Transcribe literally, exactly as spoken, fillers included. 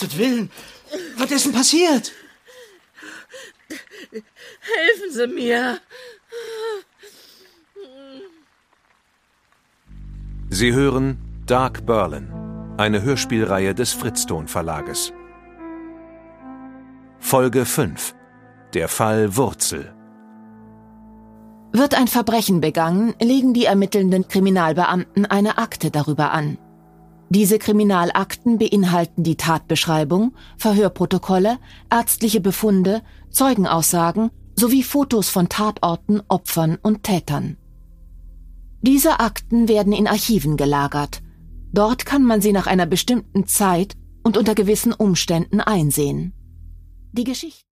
Gottes Willen! Was ist denn passiert? Helfen Sie mir! Sie hören Dark Berlin, eine Hörspielreihe des Fritz-Ton Verlages. Folge fünf. Der Fall Wurzel. Wird ein Verbrechen begangen, legen die ermittelnden Kriminalbeamten eine Akte darüber an. Diese Kriminalakten beinhalten die Tatbeschreibung, Verhörprotokolle, ärztliche Befunde, Zeugenaussagen sowie Fotos von Tatorten, Opfern und Tätern. Diese Akten werden in Archiven gelagert. Dort kann man sie nach einer bestimmten Zeit und unter gewissen Umständen einsehen. Die Geschichte